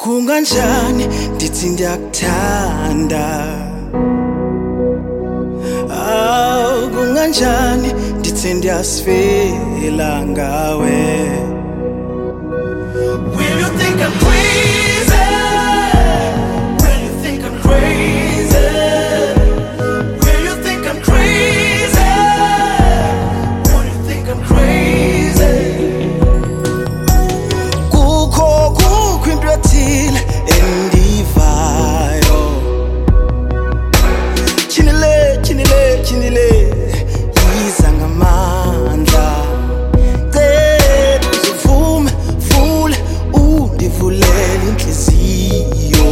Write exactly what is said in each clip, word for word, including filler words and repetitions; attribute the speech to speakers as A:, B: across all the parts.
A: Kunganjani ndithi ndiyakuthanda, aw kunganjani ndithi ndiyasifela ngawe.
B: Will you think I'm crazy? Will you think I'm crazy? Will you think I'm crazy? Will you think I'm crazy?
A: Kukho kukho into ethile endivayo, chinile chinile chinile yiza ngamandla. Cela uzivume vule undivulele inhliziyo,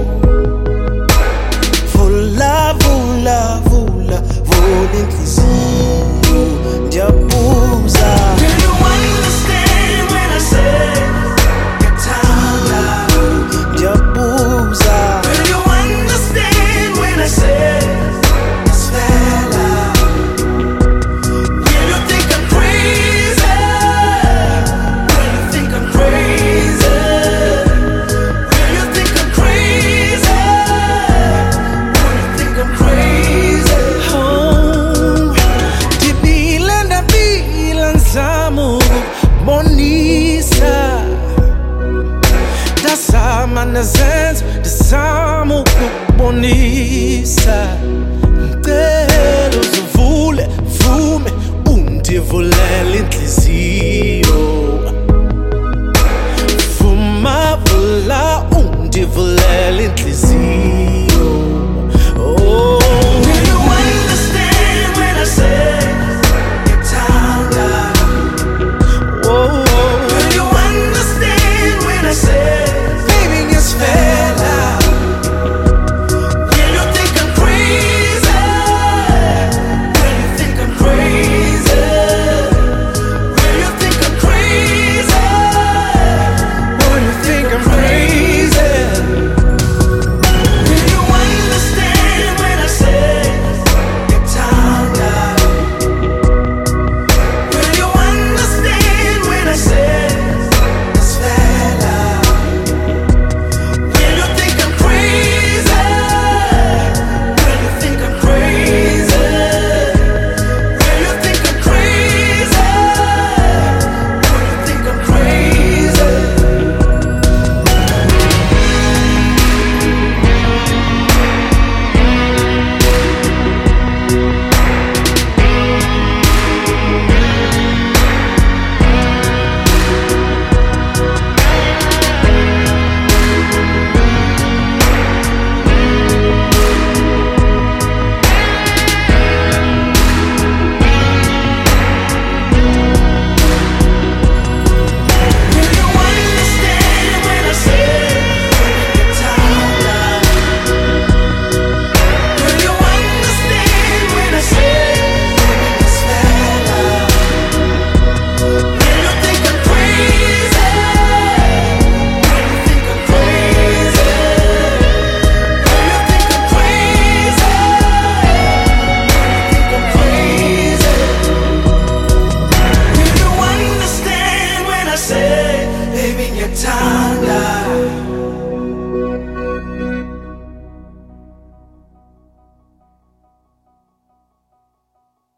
A: vula vula vula vula inhliziyo. Ndiyabuza,
B: Do you understand when I say ngikuthanda?
A: ndiyabuza,
B: Do you understand when I say ngisifela? Will you think I'm crazy? Will you think I'm crazy? Will you think I'm crazy? Will you think I'm crazy?
A: oh, ndibile ndabila nzama ukukubonisa, ndazama nezenzo ndizama ukukubonisa. Ngicela uzivule vume undivulele inhliziyo, vuma vula undivulele inhliziyo.